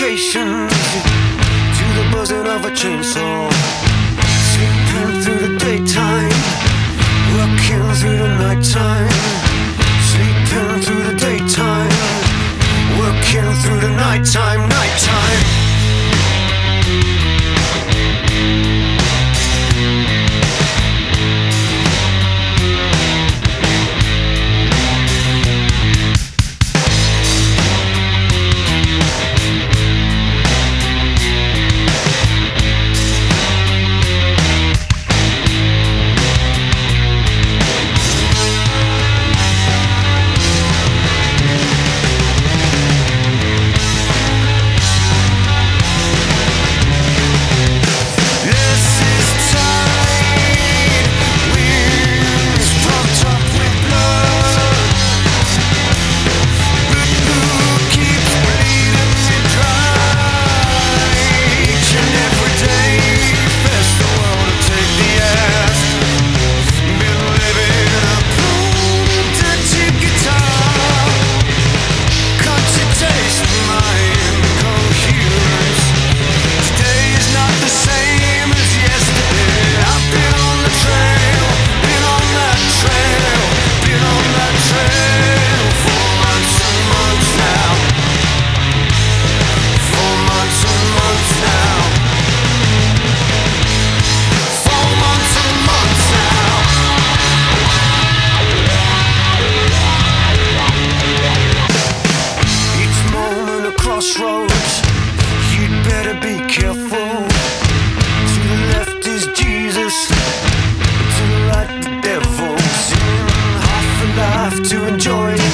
vibrations to the buzzing of a chainsaw. Sleeping through the daytime, working through the nighttime. Sleeping through the daytime, working through the nighttime, nighttime. Crossroads, you'd better be careful. To the left is Jesus, to the right the devil. Singing half a life to enjoy.